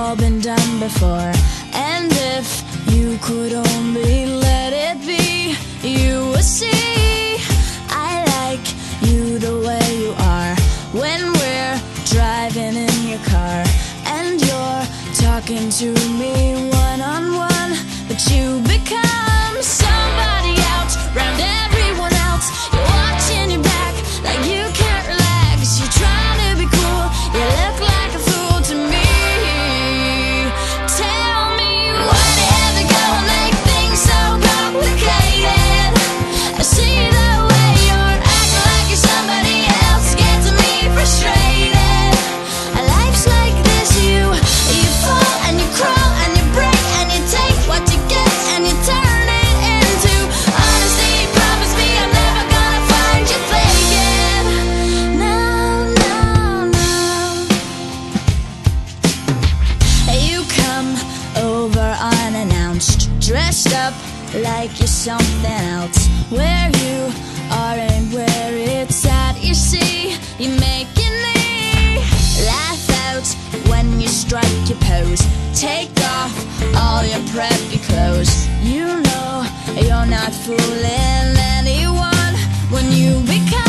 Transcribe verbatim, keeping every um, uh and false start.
all been done before. And if you could only let it be, you would see I like you the way you are. When we're driving in your car and you're talking to me one-on-one, but you become somebody else round everyone else. You're watching your back like you can't relax. You're trying to be cool, you look like a fool to me. Tell me, whatever gonna make things so complicated? I see the way you're acting like you're somebody else, gets me frustrated. Life's like this, you you fall and you crawl and you break and you take what you get and you turn it into honesty. Promise me I'm never gonna find you faking. No, no, no. You come over unannounced, dressed up like you're something else. Where you are and where it's at, you see, you're making me laugh out when you strike your pose. Take off all your preppy clothes. You know you're not fooling anyone when you become